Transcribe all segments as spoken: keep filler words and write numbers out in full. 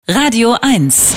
Radio eins.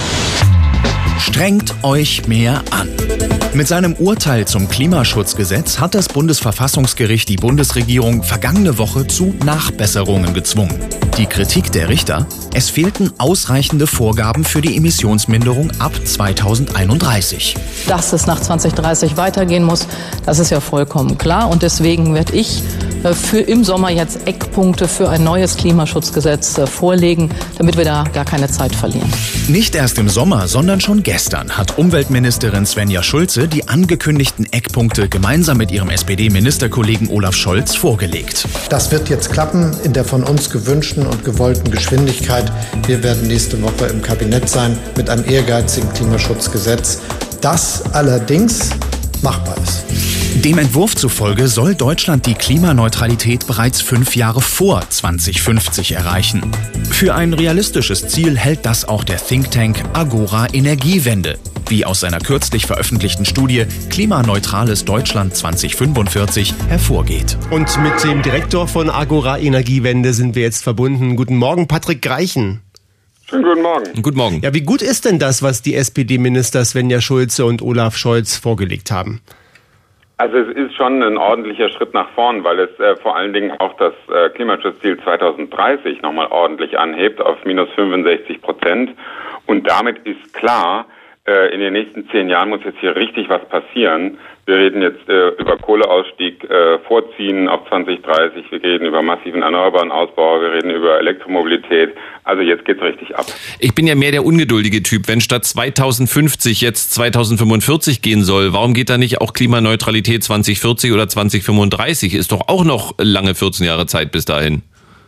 Strengt euch mehr an. Mit seinem Urteil zum Klimaschutzgesetz hat das Bundesverfassungsgericht die Bundesregierung vergangene Woche zu Nachbesserungen gezwungen. Die Kritik der Richter: Es fehlten ausreichende Vorgaben für die Emissionsminderung ab zweitausendeinunddreißig. Dass es nach zwanzig dreißig weitergehen muss, das ist ja vollkommen klar. Und deswegen werde ich für im Sommer jetzt Eckpunkte für ein neues Klimaschutzgesetz vorlegen, damit wir da gar keine Zeit verlieren. Nicht erst im Sommer, sondern schon gestern hat Umweltministerin Svenja Schulze die angekündigten Eckpunkte gemeinsam mit ihrem S P D-Ministerkollegen Olaf Scholz vorgelegt. Das wird jetzt klappen in der von uns gewünschten und gewollten Geschwindigkeit. Wir werden nächste Woche im Kabinett sein mit einem ehrgeizigen Klimaschutzgesetz, das allerdings machbar ist. Dem Entwurf zufolge soll Deutschland die Klimaneutralität bereits fünf Jahre vor zweitausendfünfzig erreichen. Für ein realistisches Ziel hält das auch der Think Tank Agora Energiewende, wie aus seiner kürzlich veröffentlichten Studie Klimaneutrales Deutschland zweitausendfünfundvierzig hervorgeht. Und mit dem Direktor von Agora Energiewende sind wir jetzt verbunden. Guten Morgen, Patrick Greichen. Schönen guten Morgen. Guten Morgen. Ja, wie gut ist denn das, was die S P D-Minister Svenja Schulze und Olaf Scholz vorgelegt haben? Also es ist schon ein ordentlicher Schritt nach vorn, weil es äh, vor allen Dingen auch das äh, Klimaschutzziel zweitausenddreißig nochmal ordentlich anhebt auf minus fünfundsechzig Prozent. Und damit ist klar, äh, in den nächsten zehn Jahren muss jetzt hier richtig was passieren. Wir reden jetzt äh, über Kohleausstieg äh, vorziehen auf zwanzig dreißig, wir reden über massiven erneuerbaren Ausbau, wir reden über Elektromobilität. Also jetzt geht's richtig ab. Ich bin ja mehr der ungeduldige Typ. Wenn statt zweitausendfünfzig jetzt zweitausendfünfundvierzig gehen soll, warum geht da nicht auch Klimaneutralität zweitausendvierzig oder zweitausendfünfunddreißig? Ist doch auch noch lange vierzehn Jahre Zeit bis dahin.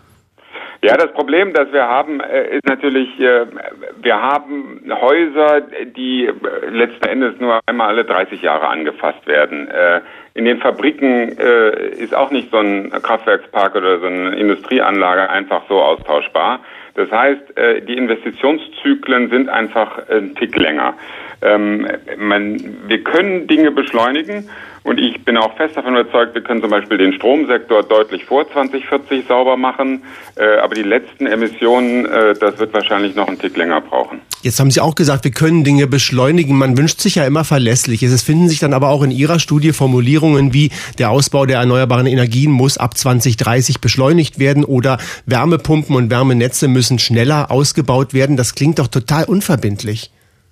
Ja, das Problem, das wir haben, ist natürlich, wir haben Häuser, die letzten Endes nur einmal alle dreißig Jahre angefasst werden. In den Fabriken ist auch nicht so ein Kraftwerkspark oder so eine Industrieanlage einfach so austauschbar. Das heißt, die Investitionszyklen sind einfach ein Tick länger. Ähm, man, wir können Dinge beschleunigen und ich bin auch fest davon überzeugt, wir können zum Beispiel den Stromsektor deutlich vor zweitausendvierzig sauber machen, äh, aber die letzten Emissionen, äh, das wird wahrscheinlich noch einen Tick länger brauchen. Jetzt haben Sie auch gesagt, wir können Dinge beschleunigen. Man wünscht sich ja immer Verlässliches. Es finden sich dann aber auch in Ihrer Studie Formulierungen wie der Ausbau der erneuerbaren Energien muss ab zwanzig dreißig beschleunigt werden oder Wärmepumpen und Wärmenetze müssen schneller ausgebaut werden. Das klingt doch total unverbindlich.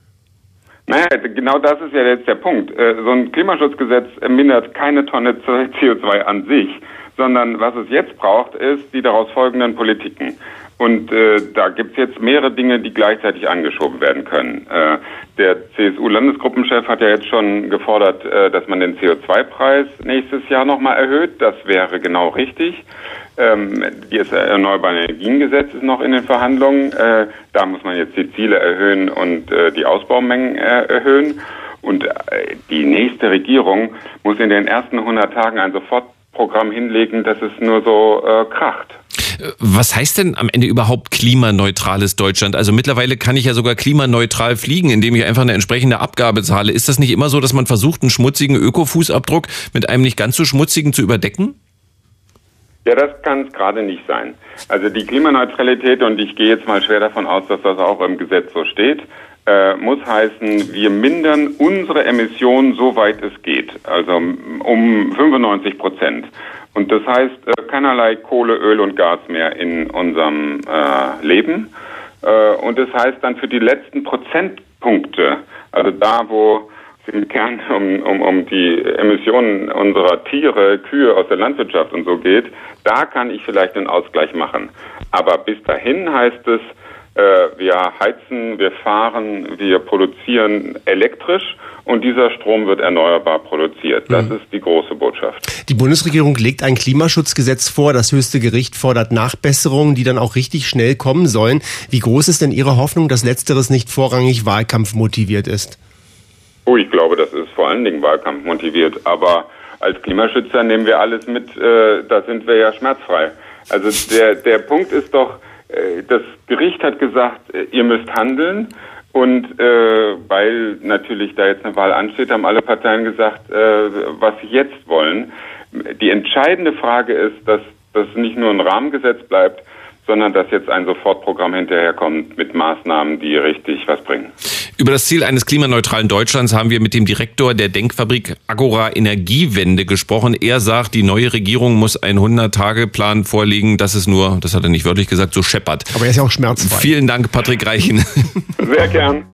Naja, genau das ist ja jetzt der Punkt. So ein Klimaschutzgesetz mindert keine Tonne C O zwei an sich, sondern was es jetzt braucht, ist die daraus folgenden Politiken. Und äh, da gibt's jetzt mehrere Dinge, die gleichzeitig angeschoben werden können. Äh, der C S U-Landesgruppenchef hat ja jetzt schon gefordert, äh, dass man den C O zwei Preis nächstes Jahr nochmal erhöht. Das wäre genau richtig. Ähm, das Erneuerbare Energiengesetz ist noch in den Verhandlungen. Äh, da muss man jetzt die Ziele erhöhen und äh, die Ausbaumengen äh, erhöhen. Und äh, die nächste Regierung muss in den ersten hundert Tagen ein Sofortprogramm hinlegen, dass es nur so äh, kracht. Was heißt denn am Ende überhaupt klimaneutrales Deutschland? Also mittlerweile kann ich ja sogar klimaneutral fliegen, indem ich einfach eine entsprechende Abgabe zahle. Ist das nicht immer so, dass man versucht, einen schmutzigen Ökofußabdruck mit einem nicht ganz so schmutzigen zu überdecken? Ja, das kann es gerade nicht sein. Also die Klimaneutralität, und ich gehe jetzt mal schwer davon aus, dass das auch im Gesetz so steht, äh, muss heißen, wir mindern unsere Emissionen so weit es geht, also um fünfundneunzig Prozent. Und das heißt, äh, keinerlei Kohle, Öl und Gas mehr in unserem äh, Leben. Äh, und das heißt dann für die letzten Prozentpunkte, also da, wo es im Kern um, um, um die Emissionen unserer Tiere, Kühe aus der Landwirtschaft und so geht, da kann ich vielleicht einen Ausgleich machen. Aber bis dahin heißt es, äh, wir heizen, wir fahren, wir produzieren elektrisch und dieser Strom wird erneuerbar produziert. Das mhm. ist die große Botschaft. Die Bundesregierung legt ein Klimaschutzgesetz vor. Das höchste Gericht fordert Nachbesserungen, die dann auch richtig schnell kommen sollen. Wie groß ist denn Ihre Hoffnung, dass Letzteres nicht vorrangig wahlkampfmotiviert ist? Oh, ich glaube, das ist vor allen Dingen wahlkampfmotiviert. Aber als Klimaschützer nehmen wir alles mit, äh, da sind wir ja schmerzfrei. Also der, der Punkt ist doch, äh, das Gericht hat gesagt, äh, ihr müsst handeln. Und äh, weil natürlich da jetzt eine Wahl ansteht, haben alle Parteien gesagt, äh, was sie jetzt wollen. Die entscheidende Frage ist, dass das nicht nur ein Rahmengesetz bleibt, sondern dass jetzt ein Sofortprogramm hinterherkommt mit Maßnahmen, die richtig was bringen. Über das Ziel eines klimaneutralen Deutschlands haben wir mit dem Direktor der Denkfabrik Agora Energiewende gesprochen. Er sagt, die neue Regierung muss einen hundert-Tage-Plan vorlegen. Das ist nur, das hat er nicht wörtlich gesagt, so scheppert. Aber er ist ja auch schmerzfrei. Vielen Dank, Patrick Reichen. Sehr gern.